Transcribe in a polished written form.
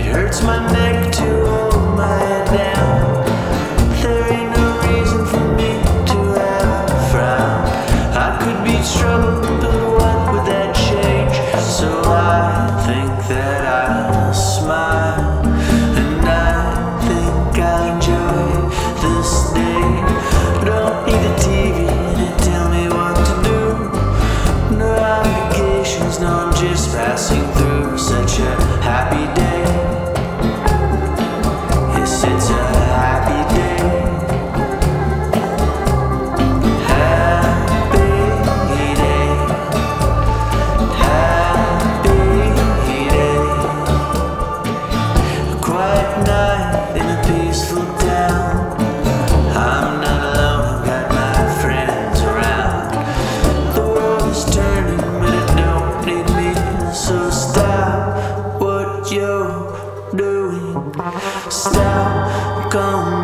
hurts my neck to hold my head down. There ain't no reason for me to have a frown. I could be troubled, but what would that change? So I think that I'll smile, and I think I'll enjoy this day. Don't need the TV to tell me what to do. No obligations, no, I'm just passing through such a happy day. Yes, it's a happy day. Happy day. Happy day. A quiet night in a peaceful town. I'm not alone, I've got my friends around. The world is turning, but it don't need me. So stop what you're doing. Stop, come